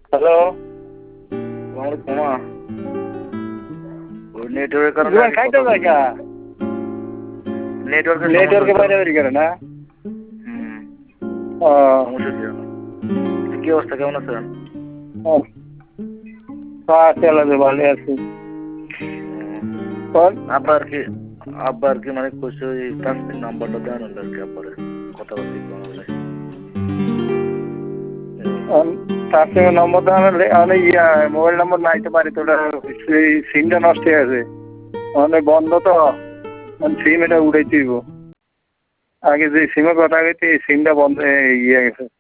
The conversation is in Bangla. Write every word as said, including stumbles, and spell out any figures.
হ্যালো, আমার ঘুমা ওই নেটওয়ার্কের কারণে জোয়ান খাইতে যায় কা নেটওয়ার্কের নেটওয়ার্কে সমস্যা বাইরে বেরিয়ে গেল না। হুম ও সমস্যা ছিল না। কি অবস্থা, কেমন আছেন? চলে ভালো আছি। বল আব্বা আর কি আব্বা আর কি মানে কইছে ওই তাসমির নাম্বারটা দেন আর কি আব্বারে কথাবার্তা বলে। তার সঙ্গে নম্বর দেওয়া অনেক ইয়া মোবাইল নম্বর নাই তো পারি, তোটা সিমটা নষ্ট হয়ে আছে, অনেক বন্ধ তো সিম এটা উড়াই দিব। আগে যে সিমের কথা গেছে এই সিমটা বন্ধ হয়ে ইয়ে গেছে।